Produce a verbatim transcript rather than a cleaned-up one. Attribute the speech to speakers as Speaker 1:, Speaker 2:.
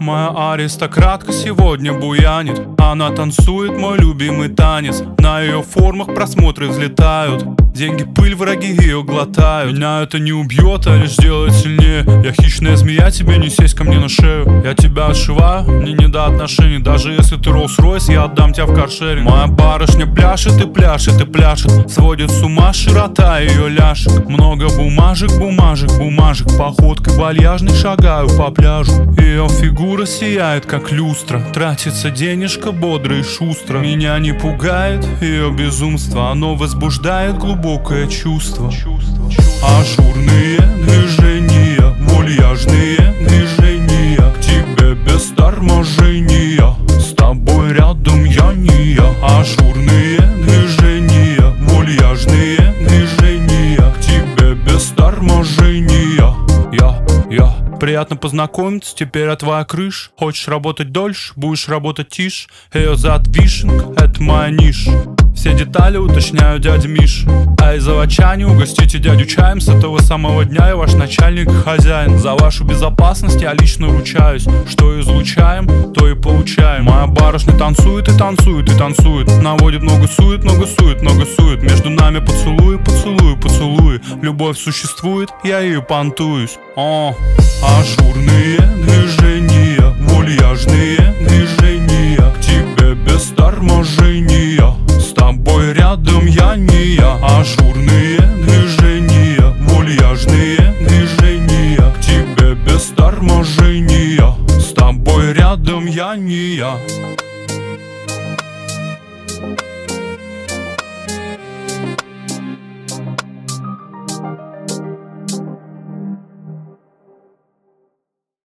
Speaker 1: Моя аристократка сегодня буянит. Она танцует мой любимый танец. На ее формах просмотры взлетают. Деньги, пыль, враги ее глотают. Меня это не убьет, а лишь сделает сильнее. Я хищная змея, тебе не сесть ко мне на шею. Я тебя отшиваю, мне не до отношений. Даже если ты Роллс-Ройс, я отдам тебя в каршеринг. Моя барышня пляшет и пляшет и пляшет. Сводит с ума широта ее ляшек. Много бумажек, бумажек, бумажек. Походкой вальяжной шагаю по пляжу. Ее фигура сияет, как люстра. Тратится денежка бодро и шустро. Меня не пугает ее безумство. Оно возбуждает глубокое чувство. Ажурные движения, вальяжные движения. К тебе без торможения. С тобой рядом я не я. Ажурные движения, вальяжные движения. К тебе без торможения. Я, я. Приятно познакомиться, теперь я твоя крыша. Хочешь работать дольше, будешь работать тише. Ее зад вишенка, это моя ниша. Все детали уточняю дядя Миша. А из заводчане угостите дядю чаем. С этого самого дня я ваш начальник и хозяин. За вашу безопасность я лично ручаюсь. Что излучаем, то и получаем. Моя барышня танцует и танцует и танцует. Наводит много сует, много сует, много сует. Между нами поцелуи, поцелуи, поцелуи. Любовь существует, я ею понтуюсь. О, ажурные движения, вальяжные движения. К тебе без торможения. С тобой рядом я не я. Ажурные движения, вальяжные движения. К тебе без торможения. С тобой рядом я не я.